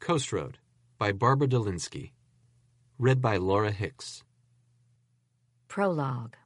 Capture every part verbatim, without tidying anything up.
Coast Road by Barbara Delinsky. Read by Laura Hicks. Prologue.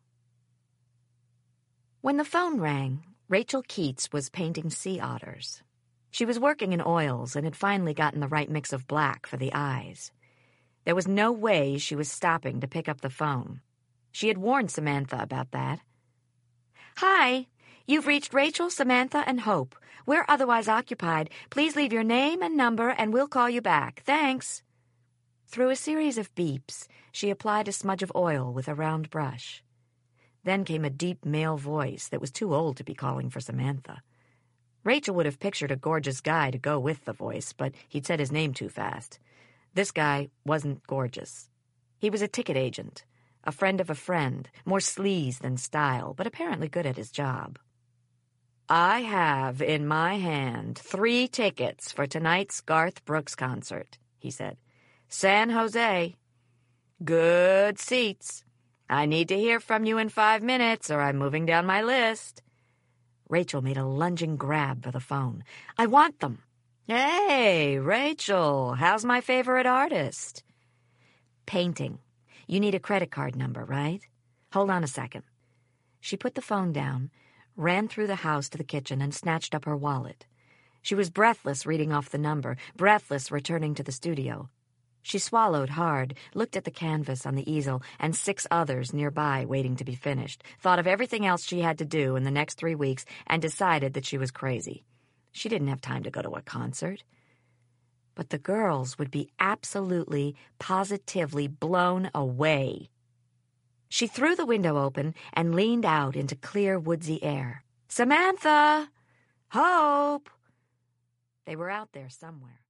When the phone rang, Rachel Keats was painting sea otters. She was working in oils and had finally gotten the right mix of black for the eyes. There was no way she was stopping to pick up the phone. She had warned Samantha about that. "Hi, you've reached Rachel, Samantha, and Hope. We're otherwise occupied. Please leave your name and number and we'll call you back. Thanks." Through a series of beeps, she applied a smudge of oil with a round brush. Then came a deep male voice that was too old to be calling for Samantha. Rachel would have pictured a gorgeous guy to go with the voice, but he'd said his name too fast. This guy wasn't gorgeous. He was a ticket agent, a friend of a friend, more sleaze than style, but apparently good at his job. "I have in my hand three tickets for tonight's Garth Brooks concert," he said. "San Jose. Good seats. I need to hear from you in five minutes or I'm moving down my list." Rachel made a lunging grab for the phone. "I want them." "Hey, Rachel, how's my favorite artist?" "Painting. You need a credit card number, right? Hold on a second." She put the phone down, ran through the house to the kitchen, and snatched up her wallet. She was breathless reading off the number, breathless returning to the studio. She swallowed hard, looked at the canvas on the easel and six others nearby waiting to be finished, thought of everything else she had to do in the next three weeks, and decided that she was crazy. She didn't have time to go to a concert. But the girls would be absolutely, positively blown away. She threw the window open and leaned out into clear, woodsy air. "Samantha! Hope!" They were out there somewhere.